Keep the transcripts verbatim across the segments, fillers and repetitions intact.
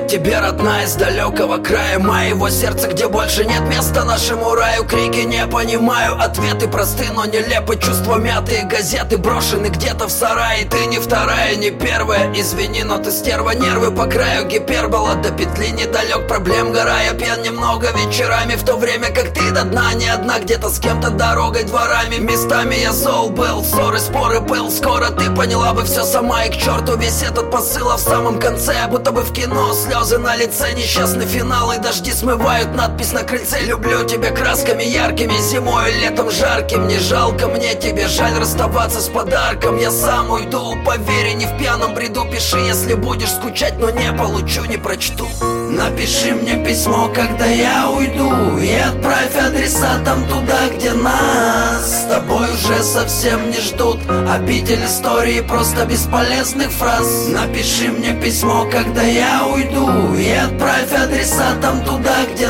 Привет тебе, родная, из далекого края моего сердца, где больше нет места нашему раю. Крики не понимаю, ответы просты, но нелепы. Чувства мятые, газеты брошены где-то в сарае. Ты не вторая, не первая, извини, но ты стерва. Нервы по краю, гипербола до петли недалек. Проблем гора, я пьян немного вечерами, в то время как ты до дна не одна, где-то с кем-то дорогой, дворами. Местами я зол был, ссоры, споры был. Скоро ты поняла бы все сама, и к черту весь этот посыл. А в самом конце, будто бы в кино, слезы на лице, несчастный финал, и дожди смывают надпись на крыльце. Люблю тебя красками яркими, зимой и летом жарким. Не жалко мне тебе, жаль расставаться с подарком. Я сам уйду, поверь, не в пьяном бреду. Пиши, если будешь скучать, но не получу, не прочту. Напиши мне письмо, когда я уйду, и отправь адресатом туда, где нас с тобой уже совсем не ждут. Обитель истории просто бесполезных фраз. Напиши мне письмо, когда я уйду, и отправь адресатом туда, где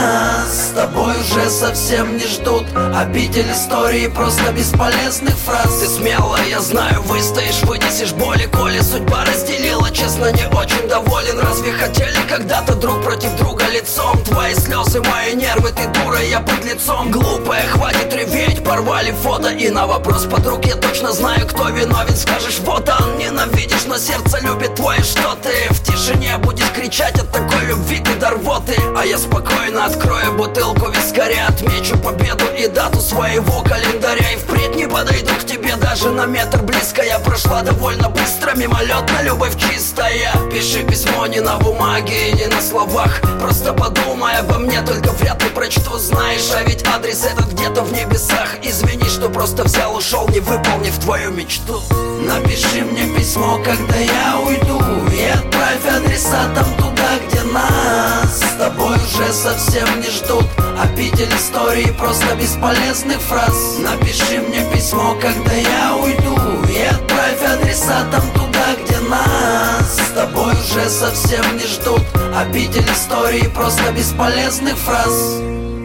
нас с тобой уже совсем не ждут. Обитель истории просто бесполезных фраз. Ты смелая, я знаю, выстоишь, вынесешь боли. Коли судьба разделила, честно, не очень доволен. Разве хотели когда-то друг против друга лицом? Твои слезы, мои нервы, ты дура, я под лицом. Глупая, хватит реветь, порвали фото. И на вопрос подруг я точно знаю, кто виновен. Скажешь, вот он, ненавидишь, но сердце любит твое. Что ты в тишине будешь кричать от такой любви, ты до рвоты. А я спокойно открою бутылку вискаря, отмечу победу и дату своего календаря. И впредь не подойду к тебе даже на метр близко. Я прошла довольно быстро, мимолетно, любовь чистая. Пиши письмо не на бумаге и не на словах, просто подумай обо мне, только вряд ли прочту. Знаешь, а ведь адрес этот где-то в небесах. Извини, что просто взял, ушел, не выполнив твою мечту. Напиши мне письмо, когда я уйду, и отправь адресатом туда, где нас с тобой уже совсем не ждут. Обитель истории просто бесполезных фраз. Напиши мне письмо, когда я уйду, и отправь адресатом туда, где нас с тобой уже совсем не ждут. Обитель истории просто бесполезных фраз.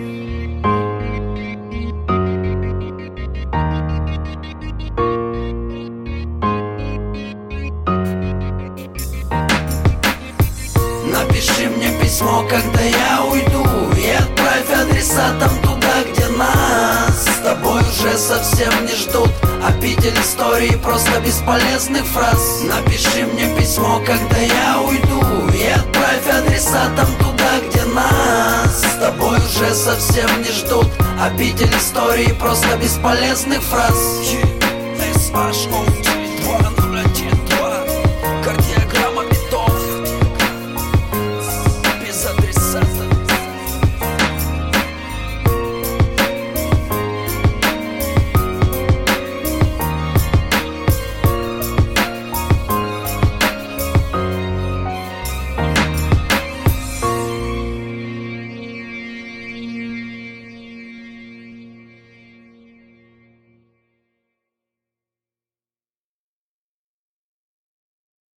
Напиши мне письмо, когда я уйду, и отправь адресатом туда, где нас с тобой уже совсем не ждут. Обитель истории просто бесполезных фраз. Напиши мне письмо, когда я уйду, и отправь адресатом туда, где нас с тобой уже совсем не ждут. Обитель истории просто бесполезных фраз.